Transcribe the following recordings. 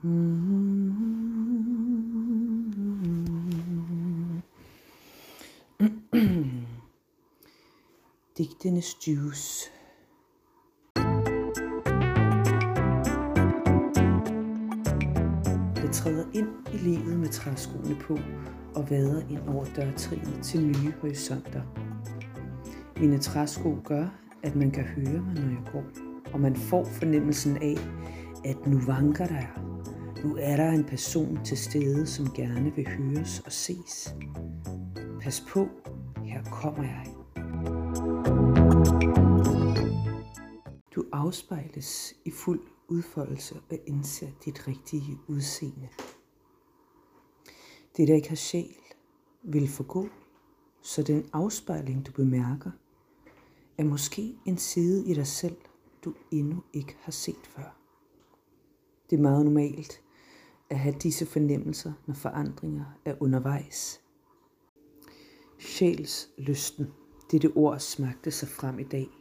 Digtenes juice. Jeg træder ind i livet med træskoene på og vader ind over dørtrinnet til nye horisonter. Mine træsko gør, at man kan høre mig, når jeg går, og man får fornemmelsen af, at nu vanker der. Nu er der en person til stede, som gerne vil høres og ses. Pas på, her kommer jeg. Du afspejles i fuld udfoldelse og indser dit rigtige udseende. Det, der ikke har sjæl, vil forgå, så den afspejling, du bemærker, er måske en side i dig selv, du endnu ikke har set før. Det er meget normalt at have disse fornemmelser, når forandringer er undervejs. Sjælslysten, dette ord smagte sig frem i dag.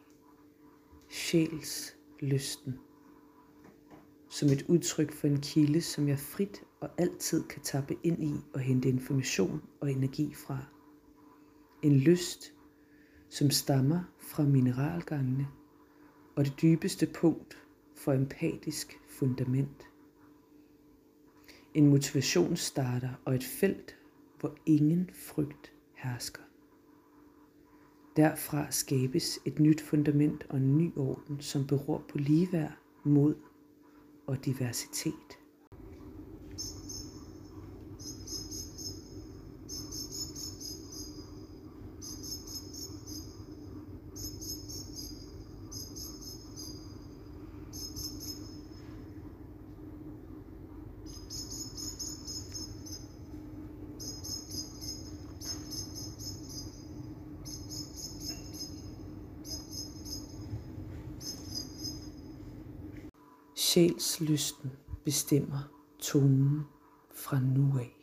Sjælslysten. Som et udtryk for en kilde, som jeg frit og altid kan tappe ind i og hente information og energi fra. En lyst, som stammer fra mineralgangene og det dybeste punkt for empatisk fundament. En motivationsstarter og et felt, hvor ingen frygt hersker. Derfra skabes et nyt fundament og en ny orden, som beror på ligeværd, mod og diversitet. Sjælslysten bestemmer tonen fra nu af.